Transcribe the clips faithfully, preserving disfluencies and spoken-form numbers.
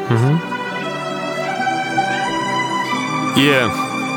Угу. Yeah.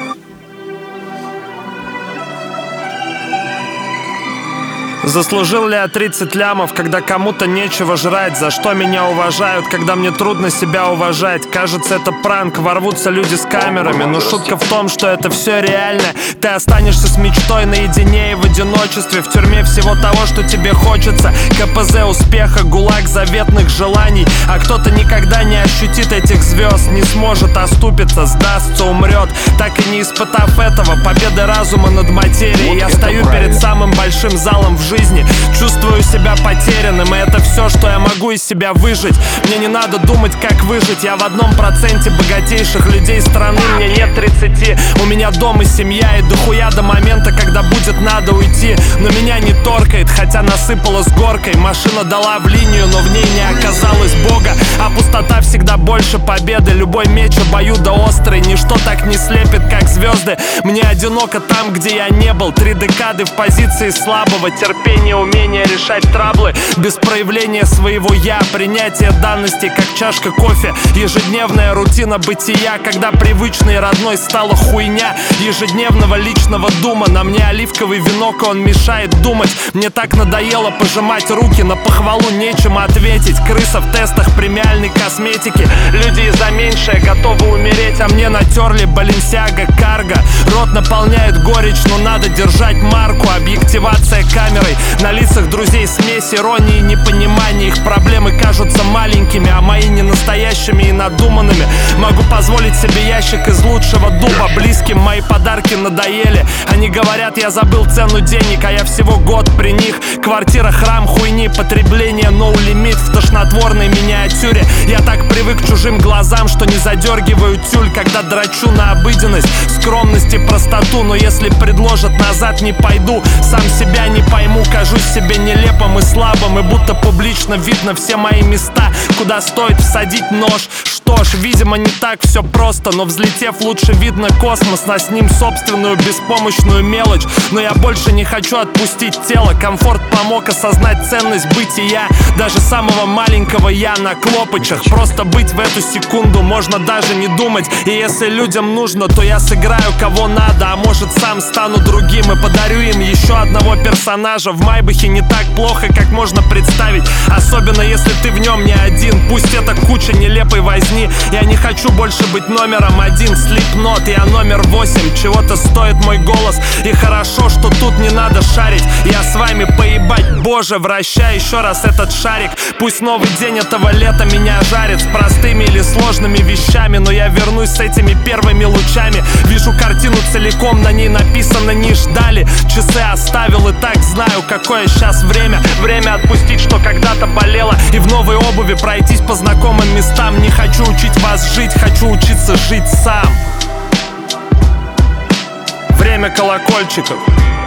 Заслужил ли я тридцать лямов, когда кому-то нечего жрать? За что меня уважают, когда мне трудно себя уважать? Кажется, это пранк, ворвутся люди с камерами. Но шутка в том, что это все реально. Ты останешься с мечтой наедине и в одиночестве, в тюрьме всего того, что тебе хочется. КПЗ успеха, гулаг заветных желаний. А кто-то никогда не ощутит этих звезд, не сможет оступиться, сдастся, умрет, так и не испытав этого. Победы разума над материей. Я стою перед самым большим залом в жизни, чувствую себя потерянным, и это все, что я могу из себя выжить. Мне не надо думать, как выжить. Я в одном проценте богатейших людей страны. Мне нет тридцати, у меня дом и семья, и дохуя до момента, когда будет надо уйти. Но меня не торкает, хотя насыпала с горкой. Машина дала в линию, но в ней не оказалось Бога. А пустота всегда больше победы. Любой меч обоюдоострый, ничто так не слепит, как звезды. Мне одиноко там, где я не был. Три декады в позиции слабого, терпения, умение решать траблы без проявления своего «я», принятие данностей, как чашка кофе. Ежедневная рутина бытия, когда привычной и родной стала хуйня ежедневного личного дума. На мне оливковый венок, он мешает думать. Мне так надоело пожимать руки, на похвалу нечем ответить. Крыса в тестах премиальной косметики. Люди и за меньшее готовы умереть, а мне натерли Balenciaga Cargo. Рот наполняет горечь, но надо держать марку. Объективация камерой, на лицах друзей смесь иронии и непонимания. Их проблемы кажутся маленькими, а мои не настоящими и надуманными. Могу позволить себе ящик из лучшего дуба. Близким мои подарки надоели. Они говорят, я забыл цену денег, а я всего год при них. Квартира, храм хуйни, потребление no limit в тошнотворной миниатюре. Я так привык к чужим глазам, что не задергиваю тюль, когда драчу на обыденность, скромность и простоту. Но если предложат назад, не пойду. Сам себя не пойму, кажусь себе нелепым и слабым, и будто публично видно все мои места, куда стоит всадить нож. Что ж, видимо, не так все просто, но взлетев, лучше видно космос, а с ним собственную беспомощную мелочь. Но я больше не хочу отпустить тело. Комфорт помог осознать ценность бытия, даже самого маленького я на клопочах. Просто быть в эту секунду, можно даже не думать. И если людям нужно, то я сыграю кого надо, а может сам стану другим и подарю им еще одного персонажа. В Майбахе не так плохо, как можно представить, особенно если ты в нем не один. Пусть это куча нелепой возни. Я не хочу больше быть номером один. Slipknot, я номер восемь. Чего-то стоит мой голос, и хорошо, что тут не надо шарить. Я с вами поебать, боже, вращай еще раз этот шарик. Пусть новый день этого лета меня жарит с простыми или сложными вещами, но я вернусь с этими первыми лучами. Вижу картину целиком, на ней написано «не ждали». Часы оставил и так знаю, какое сейчас время. Время отпустить, что когда-то болело, и в новой обуви пройтись по знакомым местам. Не хочу учить вас жить, хочу учиться жить сам. Время колокольчиков.